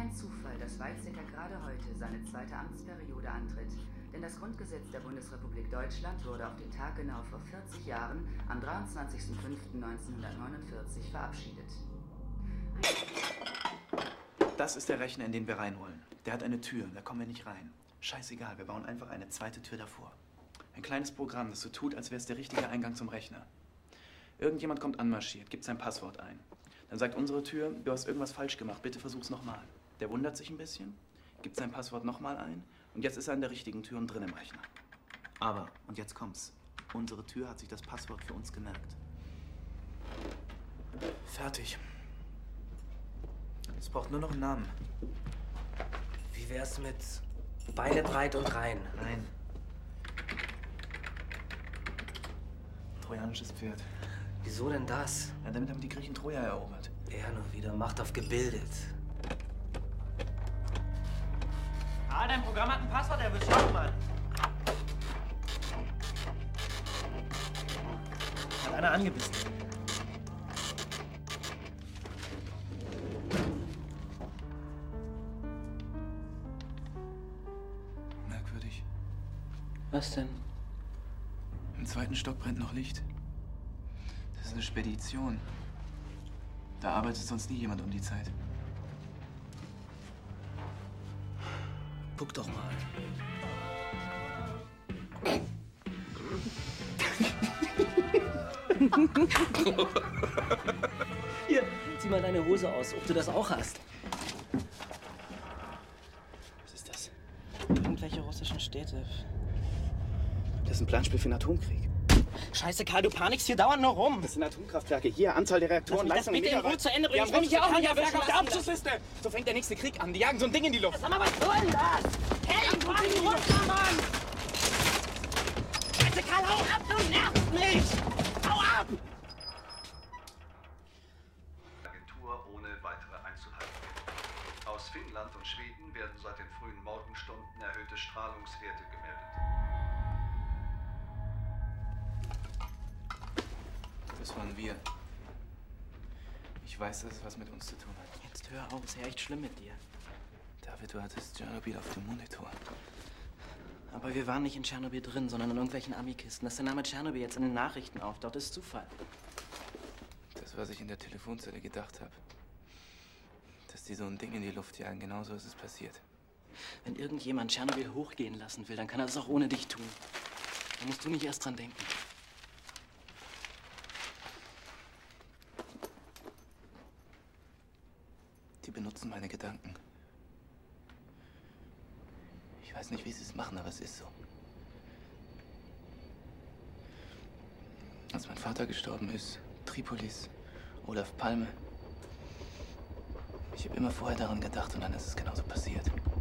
kein Zufall, dass Weizsäcker gerade heute seine zweite Amtsperiode antritt. Denn das Grundgesetz der Bundesrepublik Deutschland wurde auf den Tag genau vor 40 Jahren, am 23.05.1949, verabschiedet. Das ist der Rechner, in den wir rein wollen. Der hat eine Tür, da kommen wir nicht rein. Scheißegal, wir bauen einfach eine zweite Tür davor. Ein kleines Programm, das so tut, als wäre es der richtige Eingang zum Rechner. Irgendjemand kommt anmarschiert, gibt sein Passwort ein. Dann sagt unsere Tür, du hast irgendwas falsch gemacht, bitte versuch's nochmal. Der wundert sich ein bisschen, gibt sein Passwort nochmal ein und jetzt ist er an der richtigen Tür und drin im Rechner. Aber, und jetzt kommt's, unsere Tür hat sich das Passwort für uns gemerkt. Fertig. Es braucht nur noch einen Namen. Wie wär's mit Beine breit und rein? Nein. Trojanisches Pferd. Wieso denn das? Ja, damit haben die Griechen Troja erobert. Er nur wieder Macht auf gebildet. Ah, dein Programm hat ein Passwort erwischt. Schau mal. Hat einer angebissen. Merkwürdig. Was denn? Im zweiten Stock brennt noch Licht. Das ist eine Spedition. Da arbeitet sonst nie jemand um die Zeit. Guck doch mal. Hier, zieh mal deine Hose aus, ob du das auch hast. Was ist das? Irgendwelche russischen Städte. Das ist ein Planspiel für den Atomkrieg. Scheiße, Karl, du panikst hier dauernd nur rum. Das sind Atomkraftwerke. Hier, Anzahl der Reaktoren, Lass mich das bitte in Ruhe zu Ende bringen. Ich will mich hier auch nicht erwischen auf der lassen. Abschussliste. So fängt der nächste Krieg an. Die jagen so ein Ding in die Luft. Sag mal, was soll denn das? Hey, ich fahr nicht runter, Mann! Scheiße, Karl, hau ab, du nervst mich! Hau ab! Agentur ohne weitere einzuhalten. Aus Finnland und Schweden werden seit den frühen Morgenstunden erhöhte Strahlungswerte gemeldet. Das waren wir. Ich weiß, dass es was mit uns zu tun hat. Jetzt hör auf, ist ja echt schlimm mit dir. David, du hattest Tschernobyl auf dem Monitor. Aber wir waren nicht in Tschernobyl drin, sondern in irgendwelchen Ami-Kisten. Dass der Name Tschernobyl jetzt in den Nachrichten auftaucht, ist Zufall. Das, was ich in der Telefonzelle gedacht habe. Dass die so ein Ding in die Luft jagen, genauso ist es passiert. Wenn irgendjemand Tschernobyl hochgehen lassen will, dann kann er das auch ohne dich tun. Da musst du nicht erst dran denken. Die benutzen meine Gedanken. Ich weiß nicht, wie sie es machen, aber es ist so. Als mein Vater gestorben ist, Tripolis, Olaf Palme. Ich habe immer vorher daran gedacht und dann ist es genauso passiert.